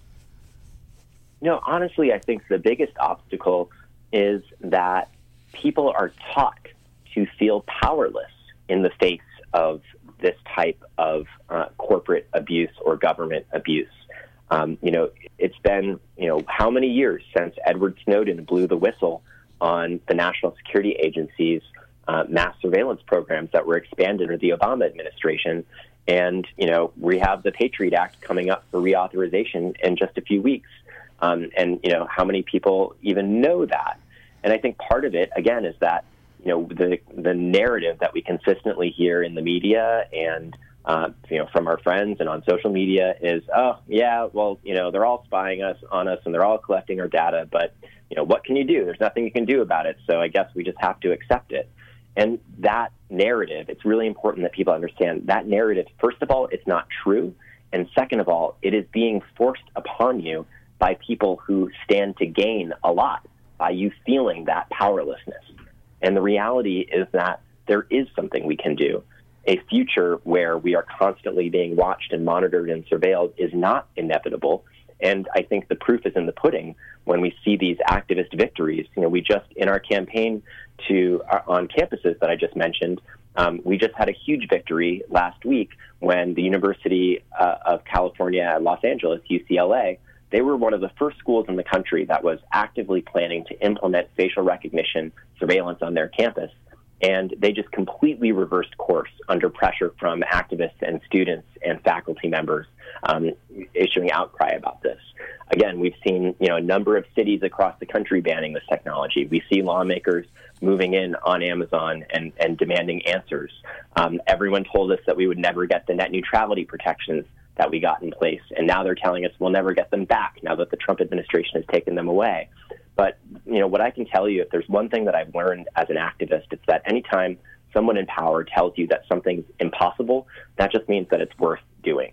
Speaker 6: No, honestly, I think the biggest obstacle is that people are taught to feel powerless in the face of this type of uh, corporate abuse or government abuse. Um, you know, it's been, you know, how many years since Edward Snowden blew the whistle on the National Security Agency's uh, mass surveillance programs that were expanded under the Obama administration. And, you know, we have the Patriot Act coming up for reauthorization in just a few weeks. Um, and, you know, how many people even know that? And I think part of it, again, is that, you know, the the narrative that we consistently hear in the media and Uh, you know, from our friends and on social media is, oh, yeah, well, you know, they're all spying us on us and they're all collecting our data, but, you know, what can you do? There's nothing you can do about it, so I guess we just have to accept it. And that narrative, it's really important that people understand that narrative, first of all, it's not true, and second of all, it is being forced upon you by people who stand to gain a lot by you feeling that powerlessness. And the reality is that there is something we can do. A future where we are constantly being watched and monitored and surveilled is not inevitable. And I think the proof is in the pudding when we see these activist victories. You know, we just, in our campaign to uh, on campuses that I just mentioned, um, we just had a huge victory last week when the University uh, of California at Los Angeles, U C L A, they were one of the first schools in the country that was actively planning to implement facial recognition surveillance on their campus. And they just completely reversed course under pressure from activists and students and faculty members um, issuing outcry about this. Again, we've seen, you know, a number of cities across the country banning this technology. We see lawmakers moving in on Amazon and, and demanding answers. Um, everyone told us that we would never get the net neutrality protections that we got in place, and now they're telling us we'll never get them back now that the Trump administration has taken them away. But, you know, what I can tell you, if there's one thing that I've learned as an activist, it's that anytime someone in power tells you that something's impossible, that just means that it's worth doing.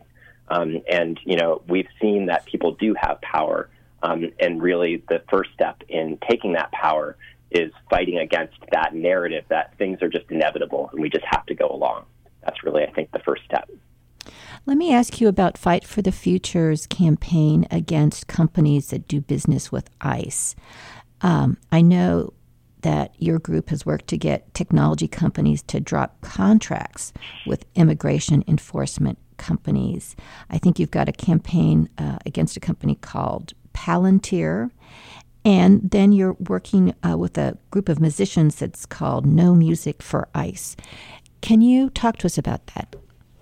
Speaker 6: Um, and, you know, we've seen that people do have power. Um, and really the first step in taking that power is fighting against that narrative that things are just inevitable and we just have to go along. That's really, I think, the first step.
Speaker 5: Let me ask you about Fight for the Future's campaign against companies that do business with ICE. Um, I know that your group has worked to get technology companies to drop contracts with immigration enforcement companies. I think you've got a campaign uh, against a company called Palantir, and then you're working uh, with a group of musicians that's called No Music for ICE. Can you talk to us about that?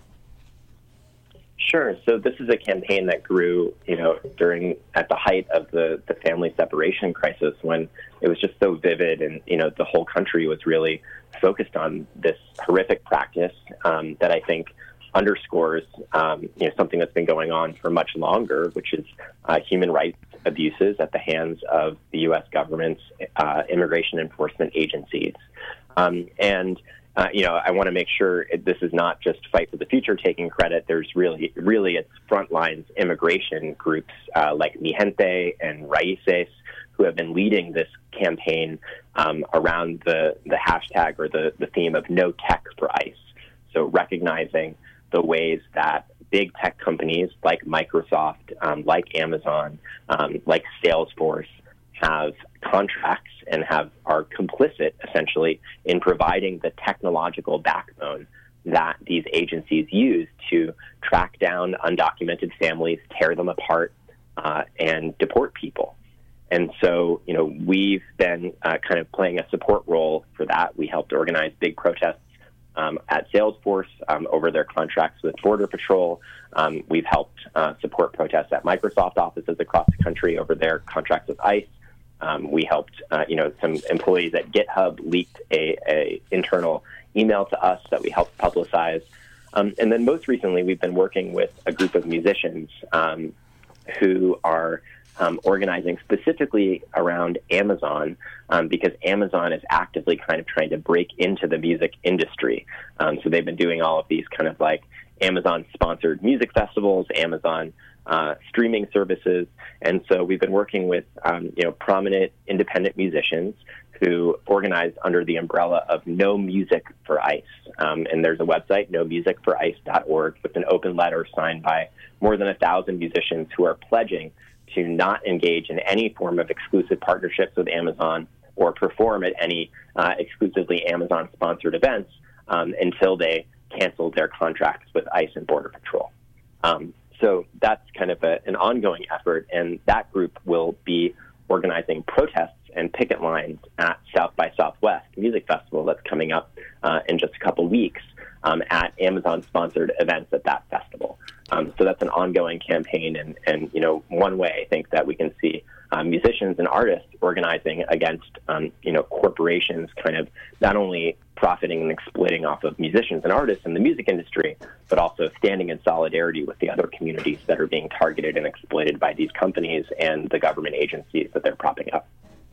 Speaker 6: Sure. So this is a campaign that grew, you know, during at the height of the, the family separation crisis, when it was just so vivid, and you know the whole country was really focused on this horrific practice um, that I think underscores um, you know something that's been going on for much longer, which is uh, human rights abuses at the hands of the U S government's uh, immigration enforcement agencies, um, and. Uh, you know, I want to make sure it, this is not just Fight for the Future taking credit. There's really, really, it's frontlines immigration groups uh, like Mi Gente and Raíces who have been leading this campaign um, around the, the hashtag or the, the theme of no tech for ICE. So recognizing the ways that big tech companies like Microsoft, um, like Amazon, um, like Salesforce have contracts and have are complicit, essentially, in providing the technological backbone that these agencies use to track down undocumented families, tear them apart, uh, and deport people. And so, you know, we've been uh, kind of playing a support role for that. We helped organize big protests um, at Salesforce um, over their contracts with Border Patrol. Um, we've helped uh, support protests at Microsoft offices across the country over their contracts with ICE. Um, we helped, uh, you know, some employees at GitHub leaked a, a internal email to us that we helped publicize. Um, and then most recently, we've been working with a group of musicians um, who are um, organizing specifically around Amazon um, because Amazon is actively kind of trying to break into the music industry. Um, so they've been doing all of these kind of like Amazon-sponsored music festivals, Amazon Uh, streaming services, and so we've been working with um, you know prominent independent musicians who organized under the umbrella of No Music for ICE. Um, and there's a website, no music for ice dot org, with an open letter signed by more than a thousand musicians who are pledging to not engage in any form of exclusive partnerships with Amazon or perform at any uh, exclusively Amazon-sponsored events um, until they cancel their contracts with ICE and Border Patrol. Um, So that's kind of a, an ongoing effort, and that group will be organizing protests and picket lines at South by Southwest Music Festival that's coming up uh, in just a couple weeks um, at Amazon-sponsored events at that festival. Um, so that's an ongoing campaign, and, and you know, one way I think that we can see uh, musicians and artists organizing against um, you know corporations kind of not only profiting and exploiting off of musicians and artists in the music industry, but also standing in solidarity with the other communities that are being targeted and exploited by these companies and the government agencies that they're propping up.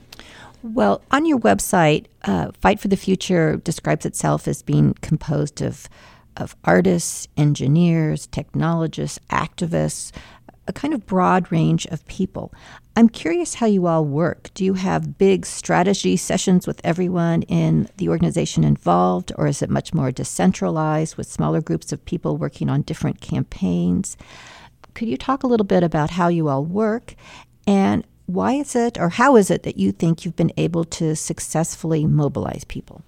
Speaker 5: Well, on your website, uh, Fight for the Future describes itself as being composed of of artists, engineers, technologists, activists, a kind of broad range of people. I'm curious how you all work. Do you have big strategy sessions with everyone in the organization involved, or is it much more decentralized with smaller groups of people working on different campaigns? Could you talk a little bit about how you all work, and why is it, or how is it that you think you've been able to successfully mobilize people?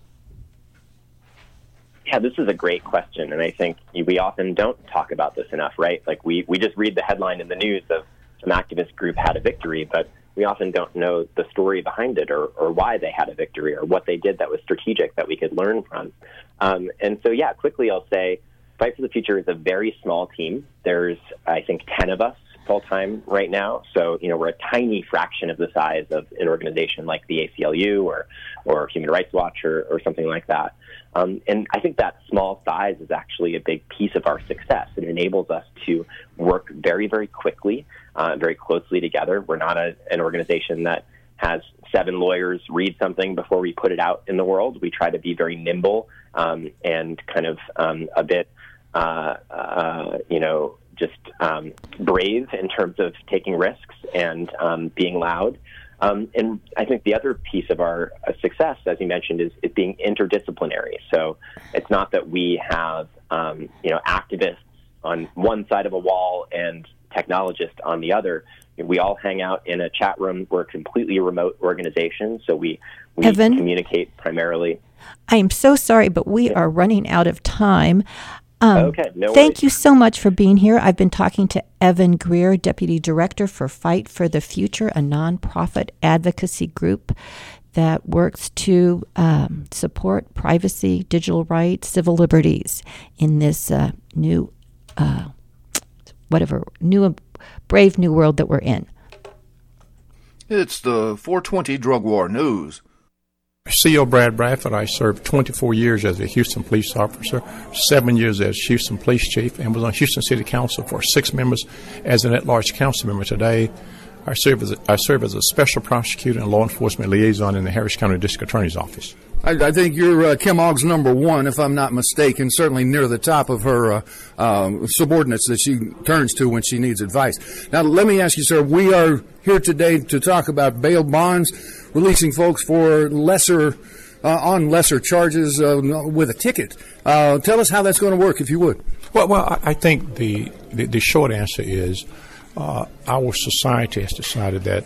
Speaker 6: Yeah, this is a great question, and I think we often don't talk about this enough, right? Like we, we just read the headline in the news of some activist group had a victory, but we often don't know the story behind it or, or why they had a victory or what they did that was strategic that we could learn from. Um, and so, yeah, quickly I'll say Fight for the Future is a very small team. There's, I think, ten of us full-time right now. So, you know, we're a tiny fraction of the size of an organization like the A C L U or, or Human Rights Watch or, or something like that. Um, and I think that small size is actually a big piece of our success. It enables us to work very, very quickly, uh, very closely together. We're not a, an organization that has seven lawyers read something before we put it out in the world. We try to be very nimble um, and kind of um, a bit, uh, uh, you know, just um, brave in terms of taking risks and um, being loud. Um, and I think the other piece of our uh, success, as you mentioned, is, is being interdisciplinary. So it's not that we have, um, you know, activists on one side of a wall and technologists on the other. We all hang out in a chat room. We're a completely remote organization, so we, we
Speaker 5: Evan,
Speaker 6: communicate primarily.
Speaker 5: I am so sorry, but we
Speaker 6: Yeah.
Speaker 5: are running out of time. Um,
Speaker 6: Okay, no
Speaker 5: thank
Speaker 6: worries.
Speaker 5: you so much for being here. I've been talking to Evan Greer, Deputy Director for Fight for the Future, a nonprofit advocacy group that works to um, support privacy, digital rights, civil liberties in this uh, new, uh, whatever, new, brave new world that we're in.
Speaker 7: It's the four twenty Drug War News.
Speaker 8: C O Brad Bradford. I served twenty-four years as a Houston police officer, seven years as Houston police chief, and was on Houston City Council for six members as an at-large council member. Today, I serve as a, I serve as a special prosecutor and law enforcement liaison in the Harris County District Attorney's Office.
Speaker 7: I, I think you're uh, Kim Ogg's number one, if I'm not mistaken, certainly near the top of her uh, um, subordinates that she turns to when she needs advice. Now, let me ask you, sir, we are here today to talk about bail bonds, releasing folks for lesser, uh, on lesser charges uh, with a ticket. Uh, tell us how that's going to work, if you would.
Speaker 8: Well, well, I I think the, the, the short answer is uh, our society has decided that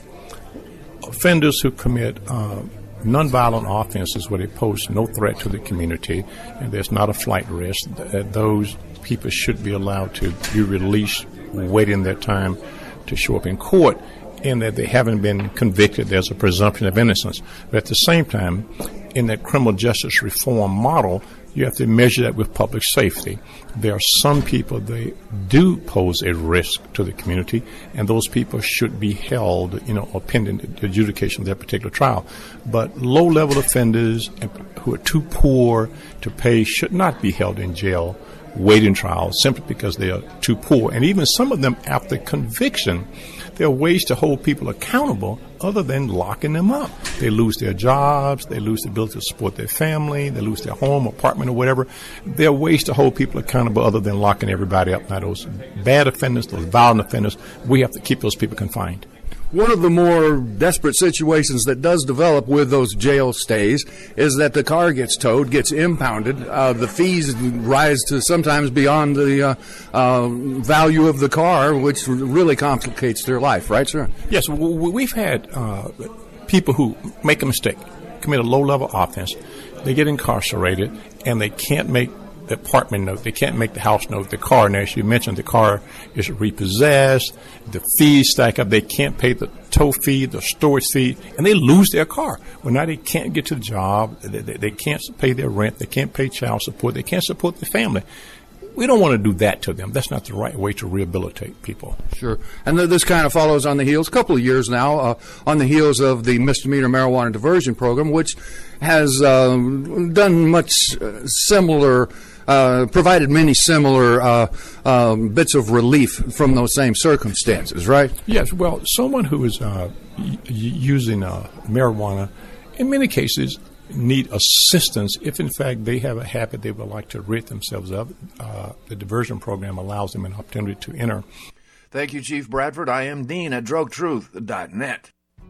Speaker 8: offenders who commit uh, nonviolent offenses where they pose no threat to the community and there's not a flight risk, that those people should be allowed to be released, waiting their time to show up in court, and that they haven't been convicted. There's a presumption of innocence. But at the same time, in that criminal justice reform model, you have to measure that with public safety. There are some people, they do pose a risk to the community, and those people should be held, you know, or pending the adjudication of their particular trial. But low-level offenders who are too poor to pay should not be held in jail waiting trial simply because they are too poor. And even some of them, after conviction, there are ways to hold people accountable other than locking them up. They lose their jobs, they lose the ability to support their family, they lose their home, apartment, or whatever. There are ways to hold people accountable other than locking everybody up. Now, those bad offenders, those violent offenders, we have to keep those people confined.
Speaker 7: One of the more desperate situations that does develop with those jail stays is that the car gets towed, gets impounded. Uh, the fees rise to sometimes beyond the uh, uh, value of the car, which really complicates their life, right, sir?
Speaker 8: Yes, we've had uh, people who make a mistake, commit a low-level offense, they get incarcerated, and they can't make the apartment note, they can't make the house note, the car, and as you mentioned, the car is repossessed, the fees stack up, they can't pay the tow fee, the storage fee, and they lose their car. Well, now they can't get to the job, they, they, they can't pay their rent, they can't pay child support, they can't support their family. We don't want to do that to them. That's not the right way to rehabilitate people.
Speaker 7: Sure. And th- this kind of follows on the heels, a couple of years now, uh, on the heels of the misdemeanor marijuana diversion program, which has uh, done much uh, similar, uh, provided many similar uh, um, bits of relief from those same circumstances, right?
Speaker 8: Yes. Well, someone who is uh, y- using uh, marijuana, in many cases, need assistance if, in fact, they have a habit they would like to rid themselves of. Uh, the diversion program allows them an opportunity to enter.
Speaker 7: Thank you, Chief Bradford. I am Dean at drug truth dot net.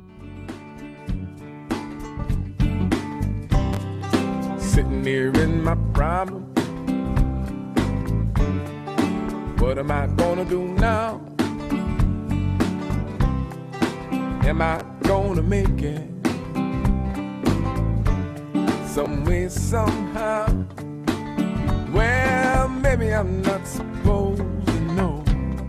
Speaker 9: Sitting here in my problem. What am I gonna do now? Am I gonna make it? Some way, somehow. Well, maybe I'm not supposed to know.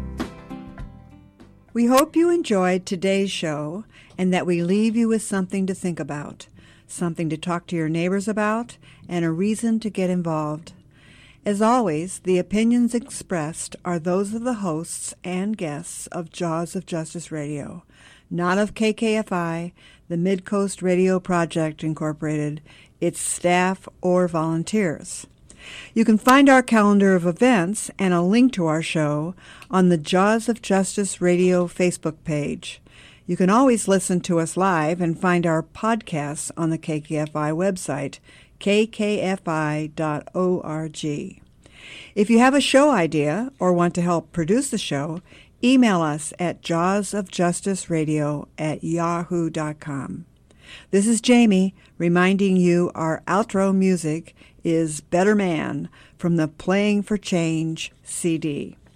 Speaker 10: We hope you enjoyed today's show and that we leave you with something to think about, something to talk to your neighbors about, and a reason to get involved. As always, the opinions expressed are those of the hosts and guests of Jaws of Justice Radio, not of K K F I, the Midcoast Radio Project, Incorporated, its staff, or volunteers. You can find our calendar of events and a link to our show on the Jaws of Justice Radio Facebook page. You can always listen to us live and find our podcasts on the K K F I website, k k f i dot org. If you have a show idea or want to help produce the show, email us at jawsofjusticeradio at yahoo dot com. This is Jamie reminding you our outro music is Better Man from the Playing for Change C D.